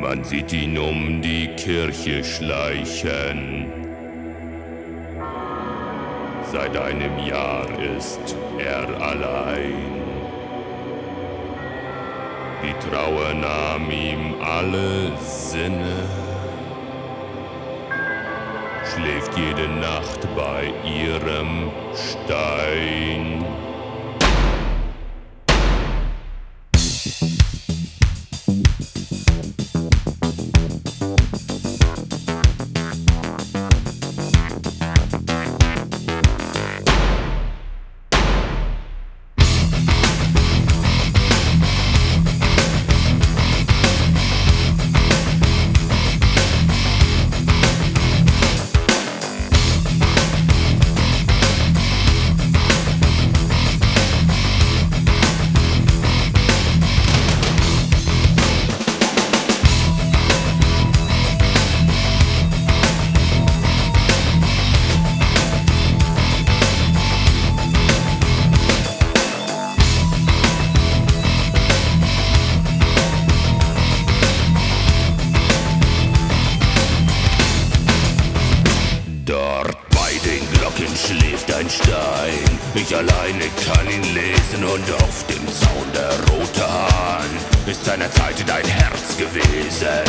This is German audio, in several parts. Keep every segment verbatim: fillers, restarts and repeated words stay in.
Man sieht ihn um die Kirche schleichen. Seit einem Jahr ist er allein. Die Trauer nahm ihm alle Sinne, schläft jede Nacht bei ihrem Stein. Schläft ein Stein, ich alleine kann ihn lesen und auf dem Zaun der rote Hahn ist seinerzeit dein Herz gewesen.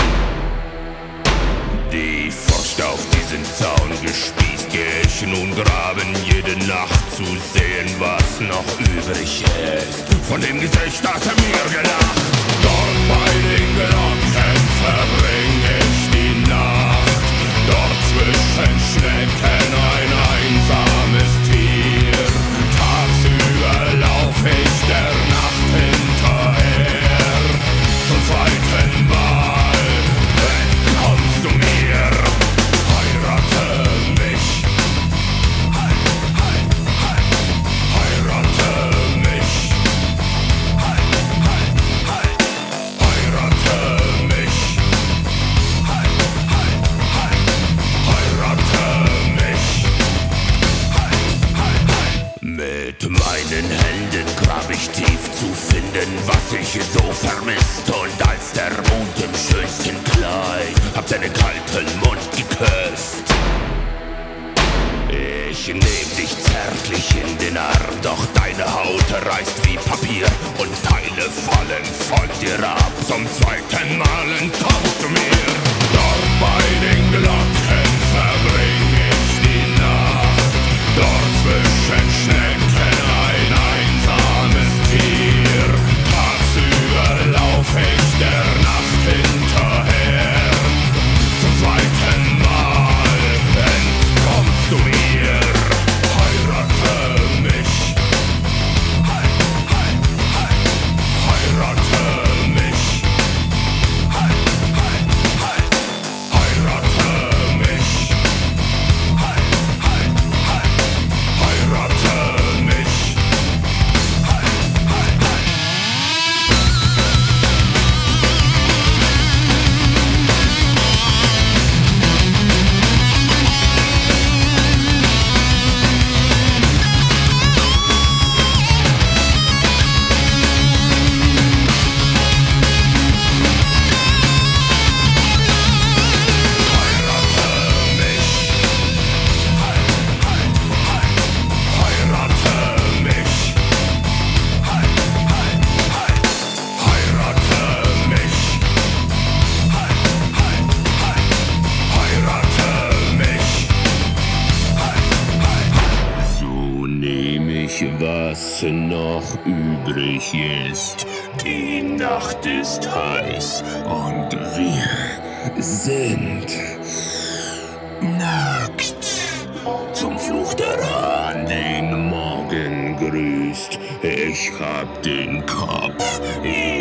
Die Furcht auf diesen Zaun gespießt, geh ich nun graben jede Nacht zu sehen, was noch übrig ist von dem Gesicht, das er mir gelacht. Dort bei den Glocken verbring ich die Nacht, dort zwischen Schnecken ein einsames Tier. Tagsüber lauf ich der Nacht hinterher, zum zweiten Mal entkommst du mir. Heirate mich, hei, hei, hei. Heirate mich, hei, hei, hei. Heirate mich, hei, hei, hei. Heirate mich, hei, hei, hei. Mit meinen Händen grab ich tief zu finden, was ich so vermisst. Und als der Mond im schönsten Kleid hab deinen kalten Mund geküsst. Ich nehm dich zärtlich in den Arm, doch deine Haut reißt wie Papier und Teile fallen von dir ab. Zum zweiten Mal entkommst du mir. Dort bei den Glocken verbring ich die Nacht, dort zwischen Schnecken ein einsames Tier. Tagsüber lauf ich der Nacht hinterher, zum zweiten Mal entkommst du mir. Heirate mich, hei, hei, hei. Heirate mich, hei, hei, hei. Heirate mich, hei, hei, hei. Heirate mich, hei, hei, hei. So nehm ich, was noch übrig ist. Die Nacht ist heiß und wir sind nackt. Zum Fluch der Hahn den Morgen grüßt, ich hab den Kopf